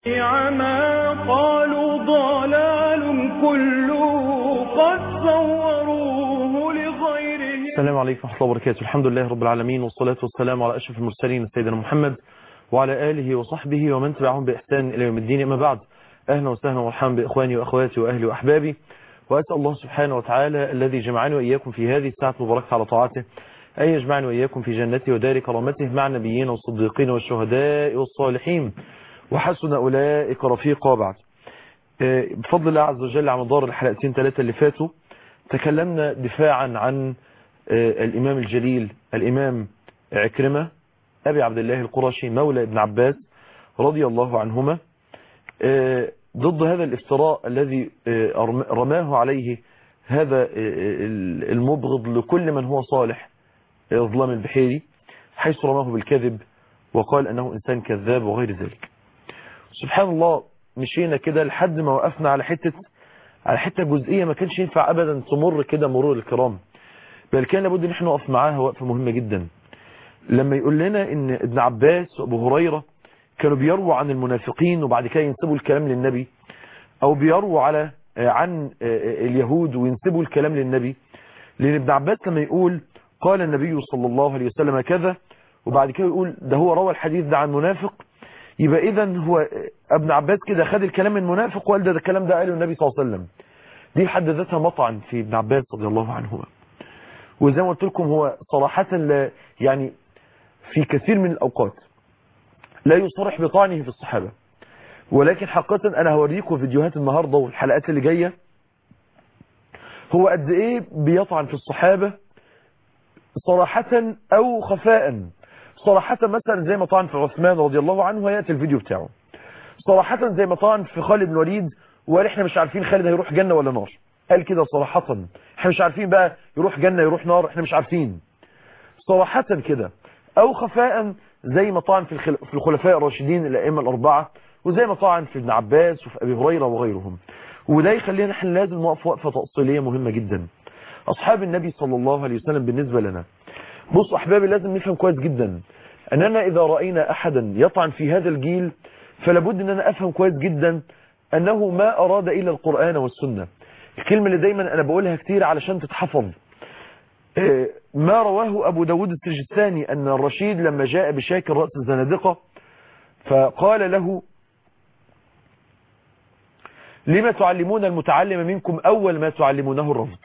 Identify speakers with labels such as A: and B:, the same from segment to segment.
A: ما قالوا ضلال كله قد صوروه لغيره.
B: السلام عليكم ورحمة الله وبركاته. الحمد لله رب العالمين، والصلاة والسلام على أشرف المرسلين سيدنا محمد وعلى آله وصحبه ومن تبعهم بإحسان إلى يوم الدين. أما بعد، أهلا وسهلا ومرحبا بإخواني وأخواتي وأهلي وأحبابي، وأسأل الله سبحانه وتعالى الذي جمعني وإياكم في هذه الساعة المباركة على طاعته أن يجمعني وإياكم في جنته ودار كرامته مع النبيين والصديقين والشهداء والصالحين وحسن أولئك رفيقا. وبعد، بفضل الله عز وجل على مدار الحلقتين ثلاثة اللي فاتوا تكلمنا دفاعا عن الإمام الجليل الإمام عكرمة أبي عبد الله القرشي مولى ابن عباس رضي الله عنهما، ضد هذا الافتراء الذي رماه عليه هذا المبغض لكل من هو صالح، ظلام البحيري، حيث رماه بالكذب وقال أنه إنسان كذاب وغير ذلك. سبحان الله، مشينا كده لحد ما وقفنا على حتة جزئية ما كانش ينفع أبدا تمر كده مرور الكرام، بل كان لابد ان احنا نقف معاها وقفة مهمة جدا. لما يقول لنا ان ابن عباس وابو هريرة كانوا بيرووا عن المنافقين وبعد كده ينسبوا الكلام للنبي، او بيرووا عن اليهود وينسبوا الكلام للنبي، لان ابن عباس لما يقول قال النبي صلى الله عليه وسلم كذا وبعد كده يقول ده هو روى الحديث ده عن منافق، يبقى اذا هو ابن عباس كده خد الكلام من منافق وقال ده الكلام ده قاله النبي صلى الله عليه وسلم. دي حد ذاتها مطعن في ابن عباس رضي الله عنهما. وزي ما قلت لكم هو صراحة لا يعني في كثير من الأوقات لا يصرح بطعنه في الصحابة، ولكن حقيقة أنا هوريكم فيديوهات النهاردة والحلقات اللي جاية هو قد إيه بيطعن في الصحابة صراحة أو خفاء. صراحة مثلا زي ما طعن في عثمان رضي الله عنه، ويأتي الفيديو بتاعه. صراحة زي ما طعن في خالد بن الوليد وقال احنا مش عارفين خالد هيروح جنة ولا نار، قال كده صراحة احنا مش عارفين بقى يروح جنة يروح نار، احنا مش عارفين، صراحة كده. او خفاء زي ما طعن في الخلفاء الراشدين الائمه الاربعه، وزي ما طعن في ابن عباس وفي ابي هريره وغيرهم. وده يخلينا احنا لازم نقف وقفه تأصيليه مهمه جدا. اصحاب النبي صلى الله عليه وسلم بالنسبه لنا، بص احبابي، لازم نفهم كويس جدا اننا اذا راينا احدا يطعن في هذا الجيل فلابد اننا افهم كويس جدا انه ما اراد الا القرآن والسنه. الكلمه اللي دايما انا بقولها كتير علشان تتحفظ، ما رواه أبو داود السجستاني أن الرشيد لما جاء بشاكر رأس الزنادقة فقال له لما تعلمون المتعلم منكم أول ما تعلمونه الرفض.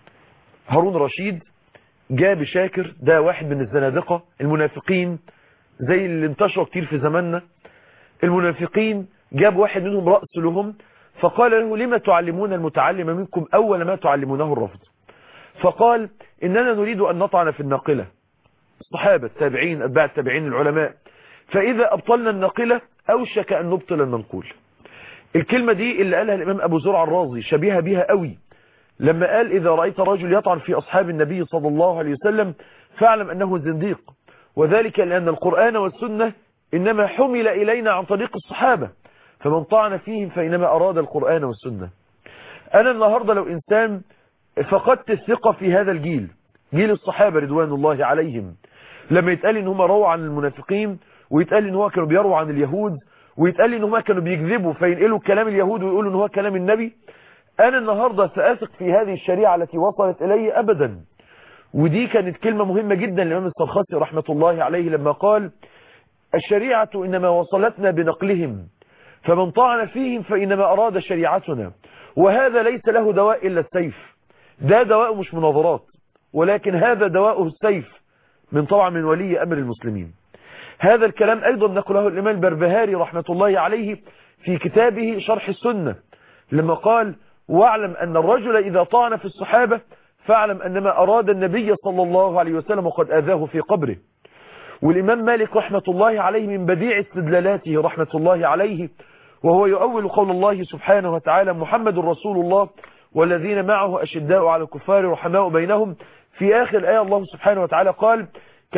B: هارون الرشيد جاء بشاكر، ده واحد من الزنادقة المنافقين زي اللي انتشروا كتير في زماننا. المنافقين جاب واحد منهم رأس لهم فقال له لما تعلمون المتعلم منكم أول ما تعلمونه الرفض. فقال إننا نريد أن نطعن في الناقلة، الصحابة التابعين أتباع التابعين العلماء، فإذا أبطلنا الناقلة أوشك أن نبطل المنقول. الكلمة دي اللي قالها الإمام أبو زرع الرازي شبيهة بها قوي لما قال إذا رأيت رجل يطعن في أصحاب النبي صلى الله عليه وسلم فاعلم أنه زنديق، وذلك لأن القرآن والسنة إنما حمل إلينا عن طريق الصحابة، فمن طعن فيهم فإنما أراد القرآن والسنة. أنا النهاردة لو إنسان فقدت الثقة في هذا الجيل، جيل الصحابة رضوان الله عليهم، لما يتقال ان هم رووا عن المنافقين ويتقال ان هم كانوا بيروا عن اليهود ويتقال ان هم كانوا بيكذبوا فينقلوا كلام اليهود ويقولوا ان هو كلام النبي، انا النهاردة سأثق في هذه الشريعة التي وصلت الي ابدا. ودي كانت كلمة مهمة جدا للإمام السرخسي رحمة الله عليه لما قال الشريعة انما وصلتنا بنقلهم فمن طعن فيهم فانما اراد شريعتنا، وهذا ليس له دواء الا السيف. ده دواء مش مناظرات، ولكن هذا دواءه السيف طبعا من ولي أمر المسلمين. هذا الكلام أيضا نقله الإمام البربهاري رحمة الله عليه في كتابه شرح السنة لما قال واعلم أن الرجل إذا طعن في الصحابة فاعلم أنما أراد النبي صلى الله عليه وسلم وقد آذاه في قبره. والإمام مالك رحمة الله عليه من بديع استدلالاته رحمة الله عليه وهو يؤول قول الله سبحانه وتعالى محمد رسول الله والذين معه أشداء على الكفار رحماء بينهم، في آخر الآية الله سبحانه وتعالى قال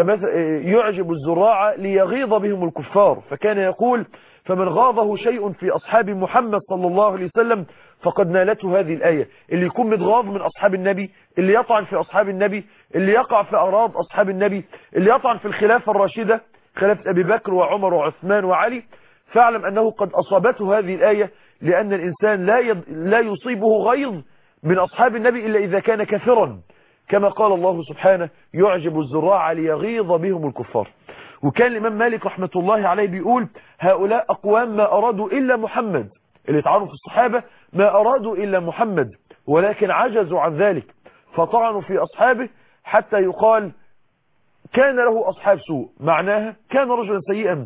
B: يعجب الزراع ليغيظ بهم الكفار، فكان يقول فمن غاضه شيء في أصحاب محمد صلى الله عليه وسلم فقد نالته هذه الآية. اللي يكون متغاظ من أصحاب النبي، اللي يطعن في أصحاب النبي، اللي يقع في أراض أصحاب النبي، اللي يطعن في الخلافة الراشدة خلافة أبي بكر وعمر وعثمان وعلي، فاعلم أنه قد أصابته هذه الآية، لأن الإنسان لا يصيبه غيظ من أصحاب النبي إلا إذا كان كافرا، كما قال الله سبحانه يعجب الزراع ليغيظ بهم الكفار. وكان الإمام مالك رحمة الله عليه بيقول هؤلاء أقوام ما أرادوا إلا محمد، اللي اتعرفوا في الصحابة ما أرادوا إلا محمد، ولكن عجزوا عن ذلك فطعنوا في أصحابه حتى يقال كان له أصحاب سوء، معناها كان رجلا سيئا،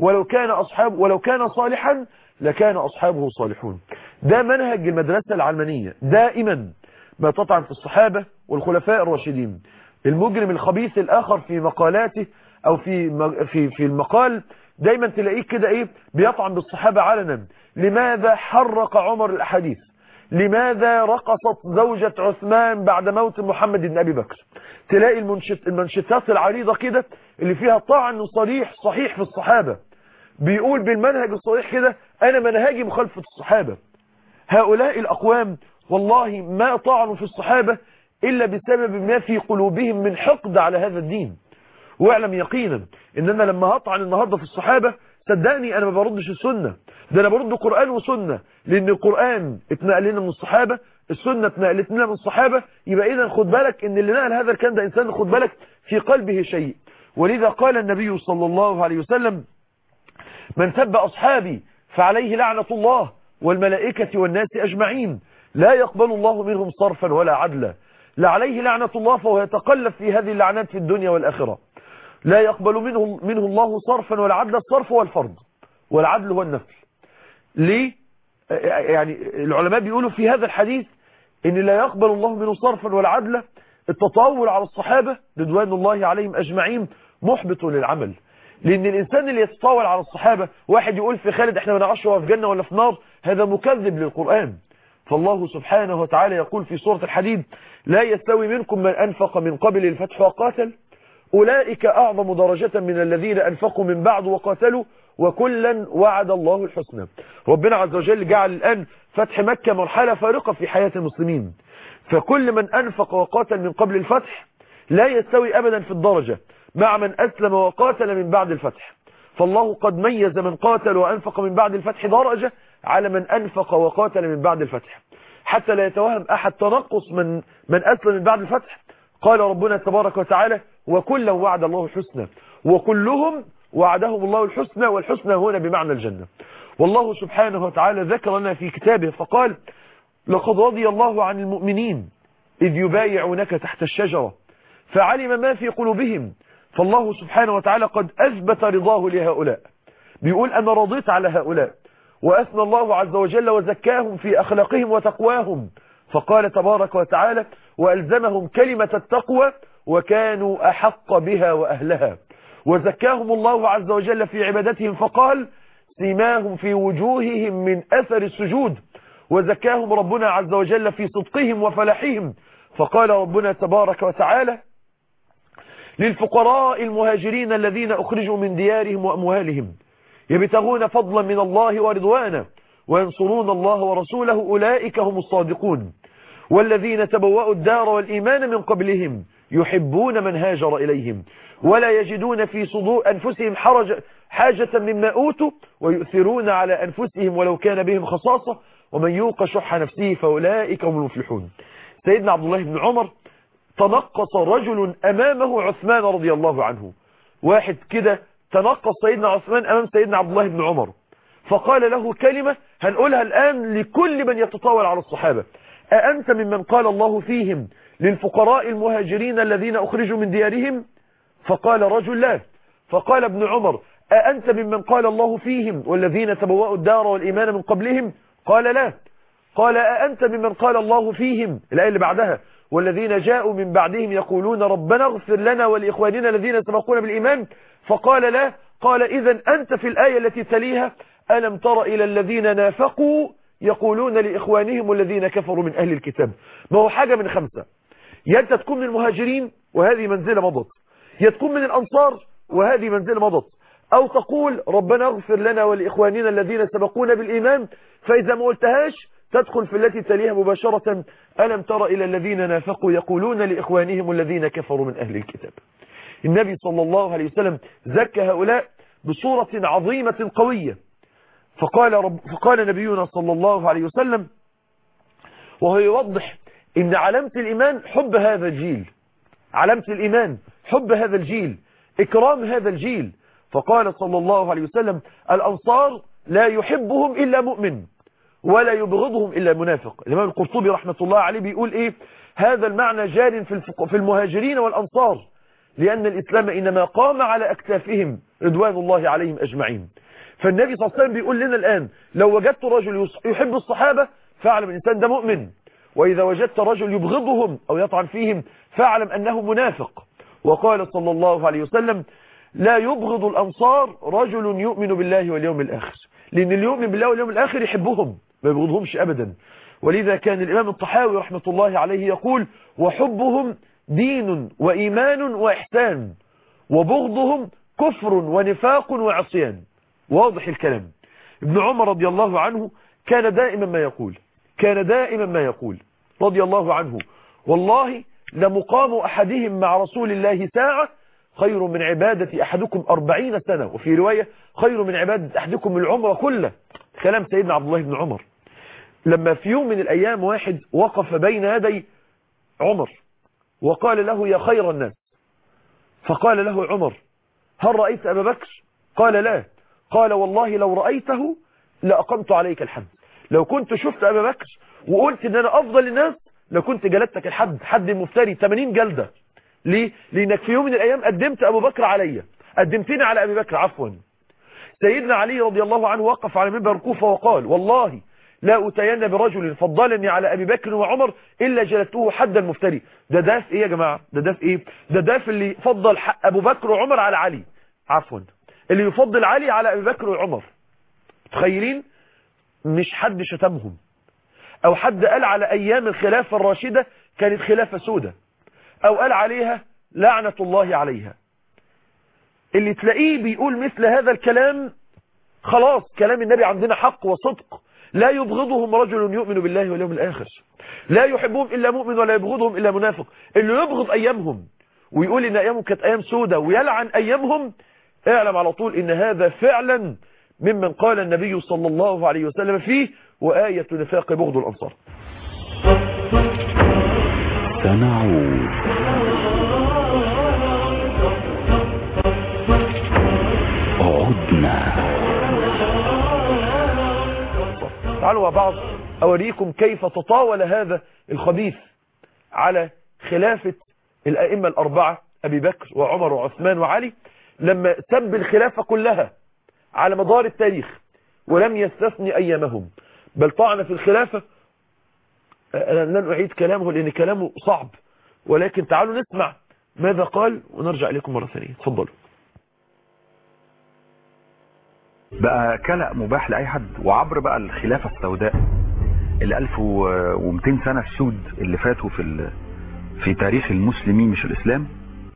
B: ولو كان صالحا لكان أصحابه صالحون. ده منهج المدرسة العلمانية، دائما ما تطعن في الصحابة والخلفاء الراشدين. المجرم الخبيث الآخر في مقالاته أو في المقال دايما تلاقيه كده بيطعن بالصحابة علنا. لماذا حرق عمر الأحاديث؟ لماذا رقصت زوجة عثمان بعد موت محمد بن أبي بكر؟ تلاقي المنشطات العريضة كده اللي فيها طعن صحيح في الصحابة، بيقول بالمنهج الصحيح كده أنا منهجي مخالفة الصحابة. هؤلاء الأقوام والله ما طعنوا في الصحابة إلا بسبب ما في قلوبهم من حقد على هذا الدين. واعلم يقينا إن أنا لما هطعن النهاردة في الصحابة صدقني أنا ما بردش السنة، ده أنا برد قرآن وسنة، لأن القرآن اتنقل لنا من الصحابة، السنة اتنقلت لنا من الصحابة. يبقى إذا خد بالك إن اللي نقل هذا الكلام ده إنسان خد بالك في قلبه شيء. ولذا قال النبي صلى الله عليه وسلم من سب أصحابي فعليه لعنة الله والملائكة والناس أجمعين لا يقبل الله منهم صرفا ولا عدلا. لا عليه لعنة الله فهو يتقلب في هذه اللعنات في الدنيا والآخرة. لا يقبل منه الله صرفا ولا عدلا. الصرف هو الفرض والعدل هو النفل. ليه؟ يعني العلماء بيقولوا في هذا الحديث إن لا يقبل الله منه صرفا ولا عدلا. التطاول على الصحابة رضوان الله عليهم أجمعين محبط للعمل، لأن الإنسان اللي يتطاول على الصحابة، واحد يقول في خالد احنا ما نعرفش هو في جنة ولا في نار، هذا مكذب للقرآن. فالله سبحانه وتعالى يقول في سورة الحديد لا يستوي منكم من أنفق من قبل الفتح وقاتل أولئك أعظم درجة من الذين أنفقوا من بعد وقاتلوا وكلا وعد الله الحسنى. ربنا عز وجل جعل الآن فتح مكة مرحلة فارقة في حياة المسلمين، فكل من أنفق وقاتل من قبل الفتح لا يستوي أبدا في الدرجة مع من أسلم وقاتل من بعد الفتح. فالله قد ميز من قاتل وأنفق من بعد الفتح درجة على من أنفق وقاتل من بعد الفتح، حتى لا يتوهم أحد تنقص من أسلم من بعد الفتح. قال ربنا تبارك وتعالى وكلا وعد الله الحسنى وكلهم وعدهم الله الحسنى، والحسنى هنا بمعنى الجنة. والله سبحانه وتعالى ذكر لنا في كتابه فقال لقد رضي الله عن المؤمنين إذ يبايعونك تحت الشجرة فعلم ما في قلوبهم. فالله سبحانه وتعالى قد أثبت رضاه لهؤلاء، بيقول أنا رضيت على هؤلاء، وأثنى الله عز وجل وزكاهم في أخلاقهم وتقواهم. فقال تبارك وتعالى وألزمهم كلمة التقوى وكانوا أحق بها وأهلها. وزكاهم الله عز وجل في عبادتهم فقال سيماهم في وجوههم من أثر السجود. وزكاهم ربنا عز وجل في صدقهم وفلاحهم فقال ربنا تبارك وتعالى للفقراء المهاجرين الذين أخرجوا من ديارهم وأموالهم يبتغون فضلا من الله ورضوانا وينصرون الله ورسوله أولئك هم الصادقون. والذين تبوأوا الدار والإيمان من قبلهم يحبون من هاجر إليهم ولا يجدون في صدور أنفسهم حاجة مما أوتوا ويؤثرون على أنفسهم ولو كان بهم خصاصة ومن يوق شح نفسه فأولئك هم المفلحون. سيدنا عبد الله بن عمر تنقص رجل أمامه عثمان رضي الله عنه، واحد كده تنقص سيدنا عثمان أمام سيدنا عبد الله بن عمر، فقال له كلمة هنقولها الآن لكل من يتطاول على الصحابة: أأنت ممن قال الله فيهم للفقراء المهاجرين الذين أخرجوا من ديارهم؟ فقال رجل لا. فقال ابن عمر: أأنت ممن قال الله فيهم والذين تبوأوا الدار والإيمان من قبلهم؟ قال لا. قال: أأنت ممن قال الله فيهم الآية اللي بعدها والذين جاءوا من بعدهم يقولون ربنا اغفر لنا ولإخواننا الذين سبقونا بالإيمان؟ فقال لا. قال: إذن أنت في الآية التي تليها ألم تر إلى الذين نافقوا يقولون لإخوانهم الذين كفروا من أهل الكتاب؟ ما هو حاجة من خمسة: يا أنت تكون من المهاجرين وهذه منزلة مضت، يا تكون من الأنصار وهذه منزلة مضت، أو تقول ربنا اغفر لنا ولإخواننا الذين سبقونا بالإيمان، فإذا ما قلتهاش تدخل في التي تليها مباشرة: ألم تر إلى الذين نافقوا يقولون لإخوانهم الذين كفروا من أهل الكتاب. النبي صلى الله عليه وسلم زكى هؤلاء بصورة عظيمة قوية، فقال نبينا صلى الله عليه وسلم وهو يوضح ان علامة الإيمان حب هذا الجيل، علامة الإيمان حب هذا الجيل، إكرام هذا الجيل. فقال صلى الله عليه وسلم الأنصار لا يحبهم إلا مؤمن ولا يبغضهم إلا منافق. الإمام القرطبي رحمة الله عليه بيقول إيه؟ هذا المعنى جار في المهاجرين والأنصار، لأن الإسلام إنما قام على أكتافهم رضوان الله عليهم أجمعين. فالنبي صلى الله عليه وسلم بيقول لنا الآن لو وجدت رجل يحب الصحابة فاعلم الإنسان ده مؤمن، وإذا وجدت رجل يبغضهم أو يطعن فيهم فاعلم أنه منافق. وقال صلى الله عليه وسلم لا يبغض الأنصار رجل يؤمن بالله واليوم الآخر، لأن اللي يؤمن بالله واليوم الآخر يحبهم ما يبغضهمش أبدا. ولذا كان الإمام الطحاوي رحمة الله عليه يقول وحبهم دين وإيمان وإحسان وبغضهم كفر ونفاق وعصيان. واضح الكلام. ابن عمر رضي الله عنه كان دائما ما يقول رضي الله عنه والله لمقام أحدهم مع رسول الله ساعة خير من عبادة أحدكم 40 سنة، وفي رواية خير من عبادة أحدكم العمر كله. كلام سيدنا عبد الله بن عمر. لما في يوم من الأيام واحد وقف بين يدي عمر وقال له يا خير الناس، فقال له عمر هل رأيت أبا بكر؟ قال لا. قال والله لو رأيته لأقمت عليك الحد. لو كنت شفت أبا بكر وقلت ان انا افضل الناس لكنت جلدتك الحد، حد المفتري 80 جلدة. ليه؟ لانك في يوم من الايام قدمت ابو بكر عليا، قدمتني على ابي بكر عفوا. سيدنا علي رضي الله عنه وقف على منبر الكوفة وقال والله لا أتين برجل فضلني على ابي بكر وعمر الا جلدته حد المفتري. ده في ايه يا جماعة؟ ده في ايه؟ ده في اللي فضل ابو بكر وعمر على علي، عفوا اللي يفضل علي على ابي بكر وعمر. تخيلين؟ مش حد شتمهم او حد قال على ايام الخلافة الراشدة كانت خلافة سودة او قال عليها لعنة الله عليها. اللي تلاقيه بيقول مثل هذا الكلام خلاص كلام النبي عندنا حق وصدق. لا يبغضهم رجل يؤمن بالله واليوم الآخر، لا يحبهم إلا مؤمن ولا يبغضهم إلا منافق. اللي يبغض أيامهم ويقول إن أيامهم كانت أيام سودة ويلعن أيامهم اعلم على طول إن هذا فعلا ممن قال النبي صلى الله عليه وسلم فيه وآية نفاق بغض الأنصار.
C: سنعود. عدنا.
B: تعالوا مع بعض أوريكم كيف تطاول هذا الخبيث على خلافة الأئمة الأربعة أبي بكر وعمر وعثمان وعلي لما سب الخلافة كلها على مدار التاريخ ولم يستثني أيامهم، بل طعن في الخلافة. أنا لن أعيد كلامه لأن كلامه صعب، ولكن تعالوا نسمع ماذا قال ونرجع إليكم مرة ثانية. تفضلوا.
D: بقى كلأ مباح لأي حد، وعبر بقى الخلافة السوداء اللي 1200 سنة السود اللي فاتوا في تاريخ المسلمين مش الإسلام.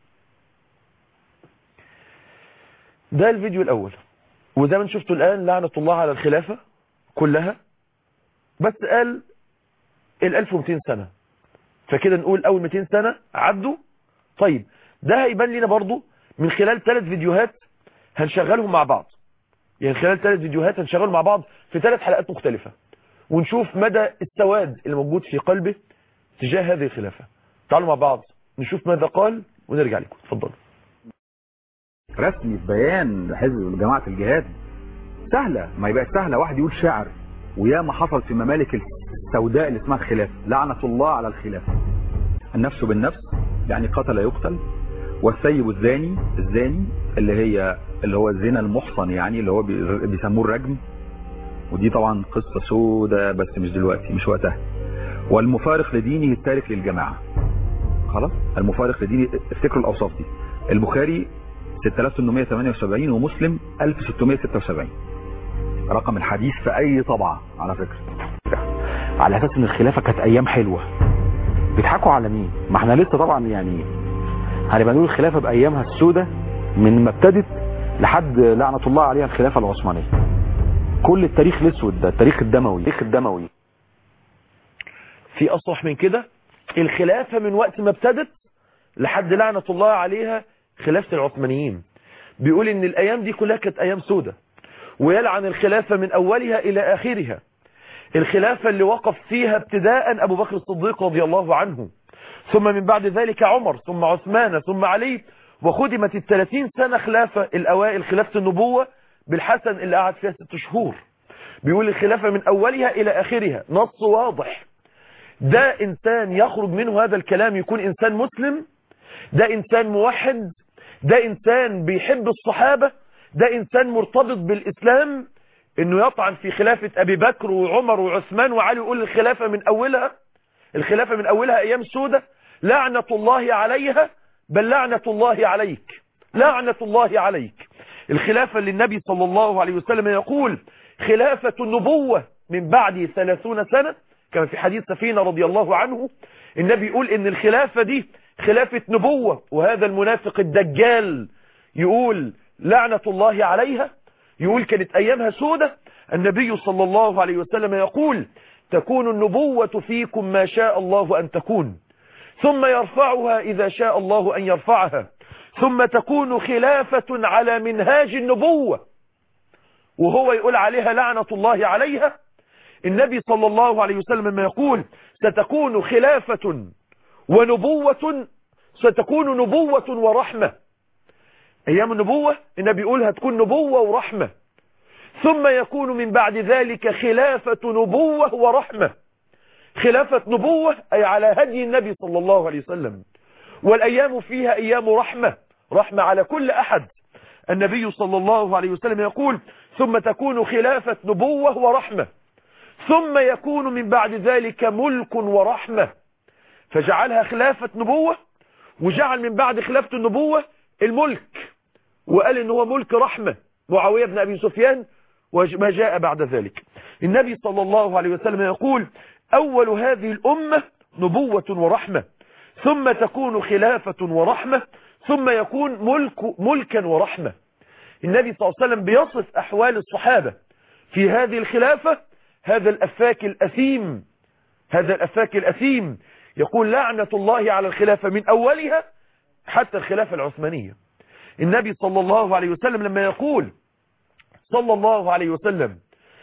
B: ده الفيديو الأول، وزي ما شفتوا الآن لعنة الله على الخلافة كلها، بس قال 1200 سنة، فكده نقول أول 200 سنة عدوا. طيب ده هيبان لنا برضو من خلال 3 فيديوهات هنشغلهم مع بعض، يعني خلال 3 فيديوهات هنشغلهم مع بعض في 3 حلقات مختلفة، ونشوف مدى السواد اللي موجود في قلبه تجاه هذه الخلافة. تعالوا مع بعض نشوف ماذا قال ونرجع لكم. تفضلوا.
D: رسمي في بيان حزب جماعة الجهاد سهلة، ما يبقى سهلة واحد يقول شعر، ويا ما حصل في ممالك السوداء اللي اسمها الخلافة. لعنة الله على الخلافة. النفس بالنفس يعني قتل يقتل، والسيب الزاني اللي هو الزنا المحصن، يعني اللي هو بيسموه الرجم، ودي طبعا قصة سودة بس مش دلوقتي مش وقتها. والمفارق لدينه التارك للجماعة. خلاص المفارق لدينه، افتكروا الأوصاف دي. البخاري 6878 ومسلم 1676 رقم الحديث في اي طبعة على فكرة،
C: على اساس ان الخلافة كانت ايام حلوة. بيضحكوا على مين؟ ما احنا لسه طبعا يعني هنبقى نقول الخلافة بايامها السودة من ما ابتدت لحد لعنة الله عليها الخلافة العثمانية. كل التاريخ الاسود ده التاريخ الدموي.
B: في اصرح من كده؟ الخلافة من وقت ما ابتدت لحد لعنة الله عليها خلافة العثمانيين. بيقول ان الايام دي كلها كانت ايام سودة، ويلعن الخلافة من أولها إلى آخرها. الخلافة اللي وقف فيها ابتداء أبو بكر الصديق رضي الله عنه، ثم من بعد ذلك عمر، ثم عثمان، ثم علي، وخدمت 30 سنة خلافة الأوائل، خلافة النبوة بالحسن اللي قعد فيها 6 شهور. بيقول الخلافة من أولها إلى آخرها، نص واضح. ده إنسان يخرج منه هذا الكلام يكون إنسان مسلم، ده إنسان موحد، ده إنسان بيحب الصحابة، ده إنسان مرتبط بالإسلام، إنه يطعن في خلافة أبي بكر وعمر وعثمان وعلي ويقول الخلافة من أولها، الخلافة من أولها أيام سودة، لعنة الله عليها، بل لعنة الله عليك، لعنة الله عليك. الخلافة اللي النبي صلى الله عليه وسلم يقول خلافة النبوة من بعد 30 سنة، كما في حديث سفينة رضي الله عنه، النبي يقول إن الخلافة دي خلافة نبوة، وهذا المنافق الدجال يقول لعنة الله عليها، يقول كانت أيامها سودة. النبي صلى الله عليه وسلم يقول تكون النبوة فيكم ما شاء الله أن تكون، ثم يرفعها إذا شاء الله أن يرفعها، ثم تكون خلافة على منهاج النبوة، وهو يقول عليها لعنة الله عليها. النبي صلى الله عليه وسلم ما يقول ستكون خلافة ونبوة، ستكون نبوة ورحمة. أيام النبوة النبي يقول هتكون نبوة ورحمة، ثم يكون من بعد ذلك خلافة نبوة ورحمة. خلافة نبوة أي على هدي النبي صلى الله عليه وسلم، والأيام فيها أيام رحمة، رحمة على كل أحد. النبي صلى الله عليه وسلم يقول ثم تكون خلافة نبوة ورحمة، ثم يكون من بعد ذلك ملك ورحمة، فجعلها خلافة نبوة، وجعل من بعد خلافة النبوة الملك، وقال إن هو ملك رحمة، معاوية بن أبي سفيان وما جاء بعد ذلك. النبي صلى الله عليه وسلم يقول أول هذه الأمة نبوة ورحمة، ثم تكون خلافة ورحمة، ثم يكون ملكا ورحمة. النبي صلى الله عليه وسلم بيصف أحوال الصحابة في هذه الخلافة. هذا الأفاك الأثيم، هذا الأفاك الأثيم يقول لعنة الله على الخلافة من أولها حتى الخلافة العثمانية. النبي صلى الله عليه وسلم لما يقول صلى الله عليه وسلم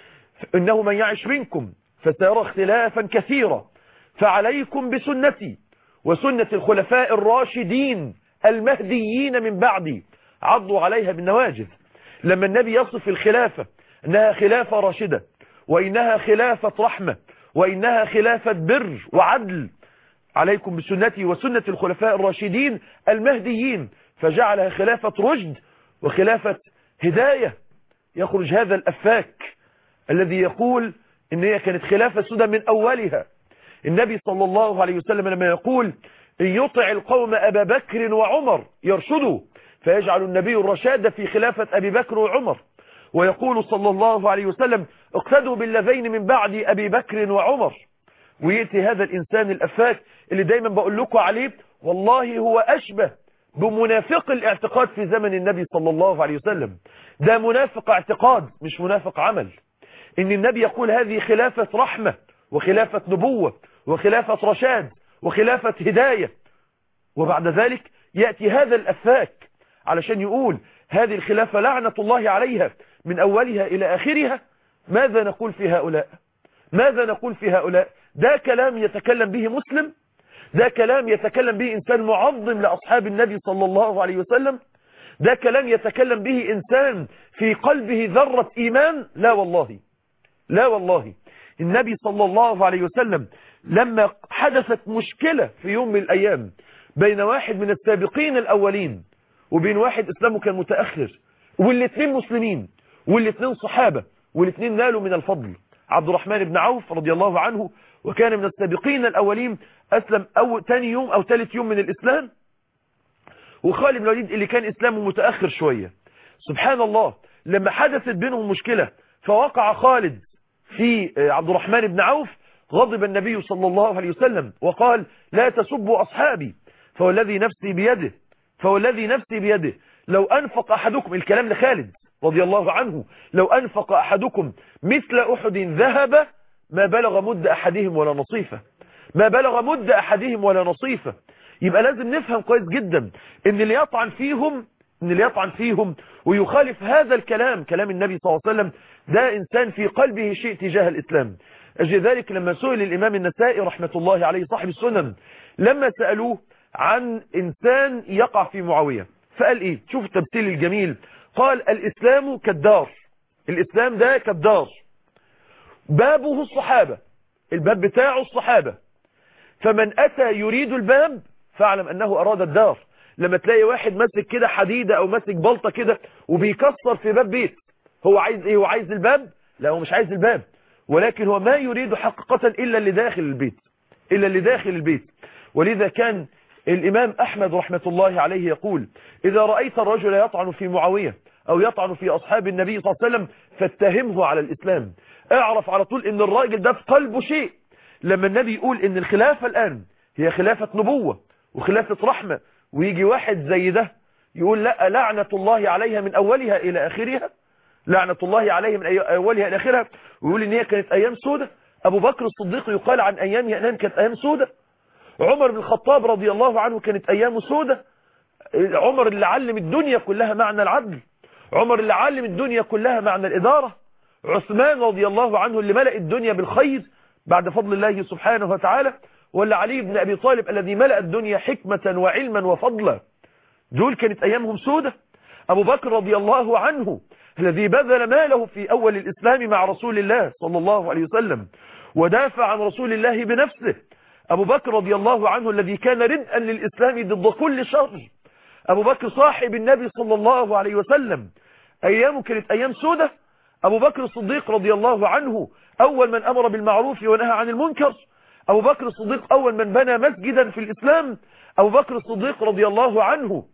B: إنه من يعش منكم فسيرى اختلافا كثيرا، فعليكم بسنتي وسنة الخلفاء الراشدين المهديين من بعدي، عضوا عليها بالنواجذ. لما النبي يصف الخلافة أنها خلافة راشدة، وإنها خلافة رحمة، وإنها خلافة بر وعدل، عليكم بسنتي وسنة الخلفاء الراشدين المهديين، فجعلها خلافة رشد وخلافة هداية. يخرج هذا الأفاك الذي يقول إن هي كانت خلافة سودة من أولها. النبي صلى الله عليه وسلم لما يقول إن يطع القوم أبا بكر وعمر يرشدوا، فيجعل النبي الرشاد في خلافة أبي بكر وعمر. ويقول صلى الله عليه وسلم اقتدوا بالذين من بعد أبي بكر وعمر. ويأتي هذا الإنسان الأفاك اللي دايما بقول لكم عليه والله هو أشبه بمنافق الاعتقاد في زمن النبي صلى الله عليه وسلم. ده منافق اعتقاد مش منافق عمل. إن النبي يقول هذه خلافة رحمة وخلافة نبوة وخلافة رشاد وخلافة هداية، وبعد ذلك يأتي هذا الأفاك علشان يقول هذه الخلافة لعنة الله عليها من أولها إلى آخرها. ماذا نقول في هؤلاء؟ ماذا نقول في هؤلاء؟ ده كلام يتكلم به مسلم؟ ده كلام يتكلم به إنسان معظم لأصحاب النبي صلى الله عليه وسلم؟ ده كلام يتكلم به إنسان في قلبه ذرة إيمان؟ لا والله، لا والله. النبي صلى الله عليه وسلم لما حدثت مشكلة في يوم من الأيام بين واحد من السابقين الأولين وبين واحد إسلامه كان متأخر، والاثنين مسلمين والاثنين صحابة والاثنين نالوا من الفضل. عبد الرحمن بن عوف رضي الله عنه وكان من السابقين الأولين، أسلم تاني يوم أو ثالث يوم من الإسلام. وخالد بن الوليد اللي كان إسلامه متأخر شوية. سبحان الله، لما حدثت بينهم مشكلة فوقع خالد في عبد الرحمن بن عوف، غضب النبي صلى الله عليه وسلم وقال لا تسبوا أصحابي فوالذي نفسي بيده، فوالذي نفسي بيده لو أنفق أحدكم، الكلام لخالد رضي الله عنه، لو أنفق أحدكم مثل أحد ذهب ما بلغ مد أحدهم ولا نصيفة، ما بلغ مد أحدهم ولا نصيفة. يبقى لازم نفهم كويس جدا ان اللي يطعن فيهم ويخالف هذا الكلام كلام النبي صلى الله عليه وسلم، ده إنسان في قلبه شيء تجاه الإسلام. أجل ذلك لما سئل الإمام النسائي رحمة الله عليه صاحب السنن لما سألوه عن إنسان يقع في معاوية فقال إيه؟ شوف التمثيل الجميل، قال الإسلام كالدار، الإسلام ده كالدار بابه الصحابة، الباب بتاعه الصحابة، فمن أتى يريد الباب فاعلم أنه أراد الدار. لما تلاقي واحد ماسك كده حديدة أو ماسك بلطة كده وبيكسر في باب بيت، هو عايز إيه؟ هو عايز الباب؟ لا، هو مش عايز الباب، ولكن هو ما يريد حقيقة إلا اللي داخل البيت، إلا اللي داخل البيت. ولذا كان الإمام أحمد رحمة الله عليه يقول إذا رأيت الرجل يطعن في معاوية أو يطعن في أصحاب النبي صلى الله عليه وسلم فاتهمه على الإسلام، اعرف على طول إن الراجل ده في قلبه شيء. لما النبي يقول إن الخلافة الآن هي خلافة نبوة وخلافة رحمة، ويجي واحد زي ده يقول لا لعنة الله عليها من أولها إلى آخرها، لعنة الله عليه من أولها إلى آخرها، ويقول إن هي كانت أيام سودة. أبو بكر الصديق يقال عن أيامه أنها كانت أيام سودة. عمر بن الخطاب رضي الله عنه كانت أيامه سودة. عمر اللي علم الدنيا كلها معنى العدل، عمر اللي علم الدنيا كلها معنى الإدارة. عثمان رضي الله عنه اللي ملأ الدنيا بالخير بعد فضل الله سبحانه وتعالى. ولا علي بن أبي طالب الذي ملأ الدنيا حكمة وعلما وفضلا. دول كانت أيامهم سودة. أبو بكر رضي الله عنه الذي بذل ماله في أول الإسلام مع رسول الله صلى الله عليه وسلم ودافع عن رسول الله بنفسه. أبو بكر رضي الله عنه الذي كان ردءا للإسلام ضد كل شر. أبو بكر صاحب النبي صلى الله عليه وسلم أيامه كانت أيام سودة. أبو بكر الصديق رضي الله عنه أول من أمر بالمعروف ونهى عن المنكر. أبو بكر الصديق أول من بنى مسجدا في الإسلام. أبو بكر الصديق رضي الله عنه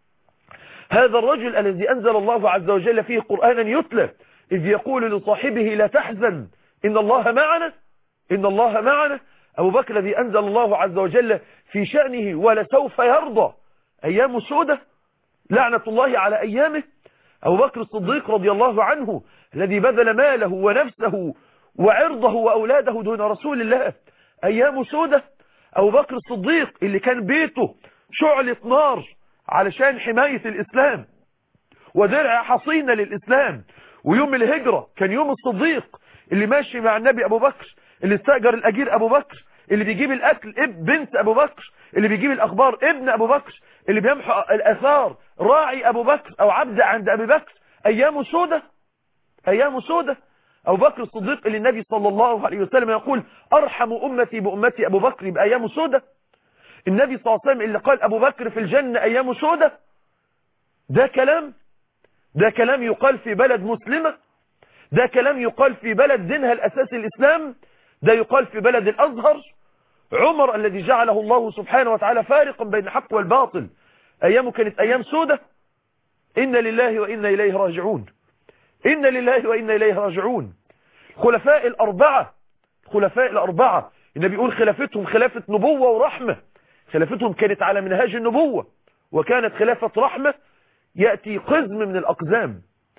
B: هذا الرجل الذي أنزل الله عز وجل فيه قرآنا يتلى إذ يقول لصاحبه لا تحزن إن الله معنا، إن الله معنا. أبو بكر الذي أنزل الله عز وجل في شأنه ولسوف يرضى أيام سودة، لعنة الله على أيامه. أبو بكر الصديق رضي الله عنه الذي بذل ماله ونفسه وعرضه وأولاده دون رسول الله أيام سودة. أبو بكر الصديق اللي كان بيته شعلة نار علشان حماية الإسلام ودرع حصينة للإسلام. ويوم الهجرة كان يوم الصديق اللي ماشي مع النبي أبو بكر، اللي استأجر الأجير أبو بكر، اللي بيجيب الأكل بنت أبو بكر، اللي بيجيب الأخبار ابن أبو بكر، اللي بيمحو الأثار راعي أبو بكر أو عبد عند أبي بكر. أيام سودة، أيام سودة. أبو بكر الصديق اللي النبي صلى الله عليه وسلم يقول أرحم أمتي بأمتي أبو بكر بأيام سودة. النبي صلى الله عليه وسلم اللي قال أبو بكر في الجنة أيام سودة. ده كلام، ده كلام يقال في بلد مسلمة، ده كلام يقال في بلد دينها الأساس الإسلام، ده يقال في بلد الأزهر. عمر الذي جعله الله سبحانه وتعالى فارقا بين الحق والباطل أيامه كانت أيام سودة. إن لله وإنا إليه راجعون، إن لله وإنا إليه راجعون. خلفاء الأربعة، خلفاء الأربعة النبي يقول خلافتهم خلافة نبوة ورحمة. خلافتهم كانت على منهاج النبوة وكانت خلافة رحمة. يأتي قزم من الأقزام،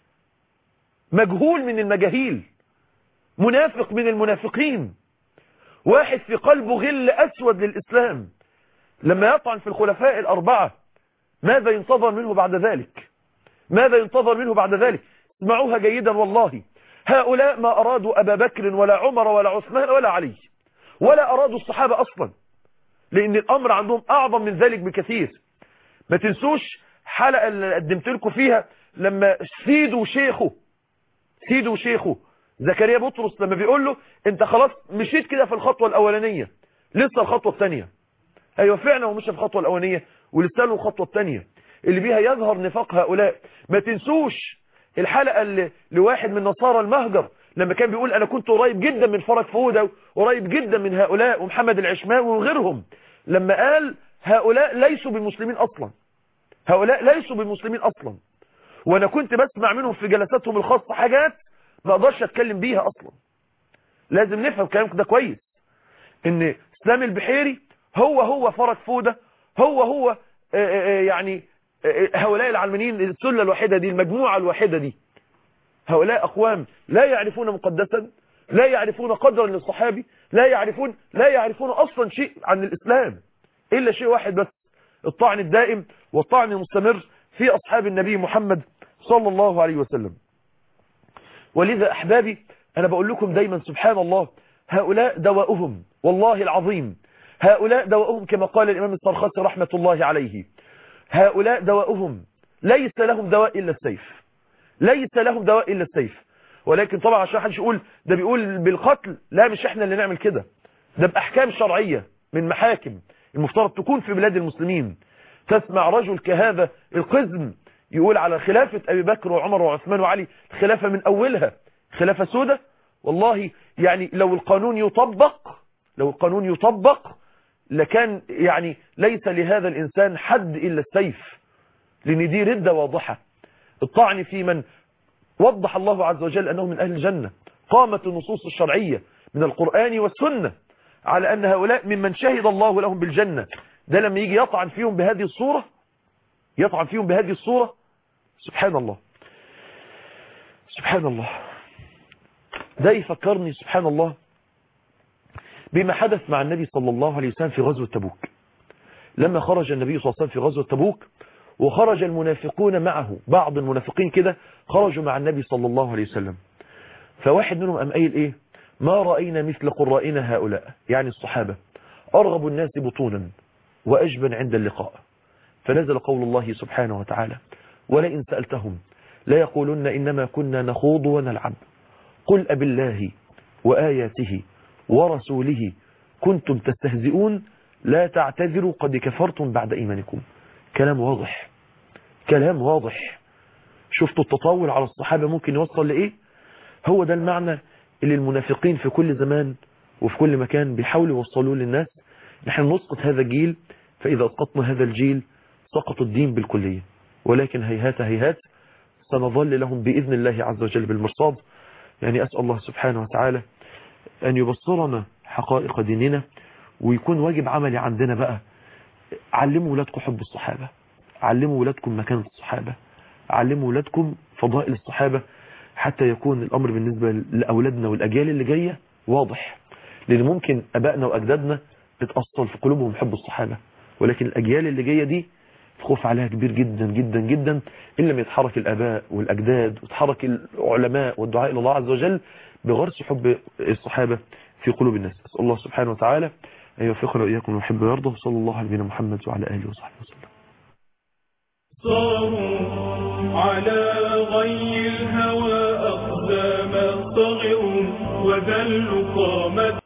B: مجهول من المجاهيل، منافق من المنافقين، واحد في قلبه غل أسود للإسلام، لما يطعن في الخلفاء الأربعة ماذا ينتظر منه بعد ذلك؟ ماذا ينتظر منه بعد ذلك؟ اسمعوها جيدا والله. هؤلاء ما أرادوا أبا بكر ولا عمر ولا عثمان ولا علي، ولا أرادوا الصحابة أصلا، لأن الأمر عندهم أعظم من ذلك بكثير. ما تنسوش حلقة اللي قدمت لكم فيها لما سيدوا شيخه زكريا بطرس لما بيقول له انت خلاص مشيت كده في الخطوة الأولانية، لسه الخطوة الثانية. أيوة فعلا ومشي في الخطوة الأولانية ولسه له الخطوة الثانية اللي بيها يظهر نفاق هؤلاء. ما تنسوش الحلقة اللي لواحد من نصارى المهجر لما كان بيقول أنا كنت قريب جدا من فرج فودة وقريب جدا من هؤلاء ومحمد العشماوي وغيرهم، لما قال هؤلاء ليسوا بالمسلمين أصلا، هؤلاء ليسوا بالمسلمين أصلا. وأنا كنت بسمع منهم في جلساتهم الخاصة حاجات ما أقدرش أتكلم بيها أصلا. لازم نفهم كلامك ده كويس، إن إسلام البحيري هو فرج فودة، هو يعني هؤلاء العلمانيين السلة الواحدة دي، المجموعة الواحدة دي، هؤلاء أقوام لا يعرفون مقدسا، لا يعرفون قدرا للصحابي، لا يعرفون أصلا شيء عن الإسلام إلا شيء واحد بس، الطعن الدائم والطعن المستمر في أصحاب النبي محمد صلى الله عليه وسلم. ولذا أحبابي أنا بقول لكم دايما سبحان الله، هؤلاء دواؤهم والله العظيم، هؤلاء دواؤهم كما قال الإمام السرخسي رحمة الله عليه، هؤلاء دواؤهم ليس لهم دواء إلا السيف، ليس لهم دواء إلا السيف. ولكن طبعا عشان حدش يقول ده بيقول بالقتل، لا مش احنا اللي نعمل كده، ده بأحكام شرعية من محاكم المفترض تكون في بلاد المسلمين. تسمع رجل كهذا القزم يقول على خلافة أبي بكر وعمر وعثمان وعلي الخلافة من أولها خلافة سودة. والله يعني لو القانون يطبق لكان يعني ليس لهذا الإنسان حد إلا السيف، لأن دي ردة واضحة. الطعن في من وضح الله عز وجل أنه من أهل الجنة، قامت النصوص الشرعية من القرآن والسنة على أن هؤلاء ممن شهد الله لهم بالجنة. ده لما يجي يطعن فيهم بهذه الصورة، سبحان الله سبحان الله. ده يفكرني سبحان الله بما حدث مع النبي صلى الله عليه وسلم في غزوة تبوك. لما خرج النبي صلى الله عليه وسلم في غزوة تبوك وخرج المنافقون معه، بعض المنافقين كده خرجوا مع النبي صلى الله عليه وسلم، فواحد منهم قام قايل ايه؟ ما رأينا مثل قرائنا هؤلاء، يعني الصحابة، أرغب الناس بطونا وأجبن عند اللقاء. فنزل قول الله سبحانه وتعالى: ولئن سألتهم لا يقولون إنما كنا نخوض ونلعب قل أبالله وآياته ورسوله كنتم تستهزئون لا تعتذروا قد كفرتم بعد إيمانكم. كلام واضح، كلام واضح. شفتوا التطاول على الصحابة ممكن يوصل لإيه؟ هو ده المعنى اللي المنافقين في كل زمان وفي كل مكان بيحاولوا يوصلوه للناس. نحن نسقط هذا الجيل، فإذا أسقطنا هذا الجيل سقط الدين بالكلية، ولكن هيهات هيهات سنظل لهم بإذن الله عز وجل بالمرصاد. يعني أسأل الله سبحانه وتعالى أن يبصرنا حقائق ديننا، ويكون واجب عملي عندنا بقى. علموا ولادكم حب الصحابة، علموا ولادكم مكانة الصحابة، علموا ولادكم فضائل الصحابة، حتى يكون الأمر بالنسبة لأولادنا والأجيال اللي جاية واضح. لأن ممكن أبائنا وأجدادنا تتأصل في قلوبهم حب الصحابة، ولكن الأجيال اللي جاية دي الخوف عليها كبير جدا جدا جدا إن لم يتحرك الآباء والأجداد وتحرك العلماء والدعاء إلى الله عز وجل بغرس حب الصحابة في قلوب الناس. أسأل الله سبحانه وتعالى أن يوفقنا وإياكم ويحب ويرضى. صلى الله على نبينا محمد وعلى آله وصحبه وسلم.
A: صاروا على غي الهوى أقدام صغروا وذلوا قامت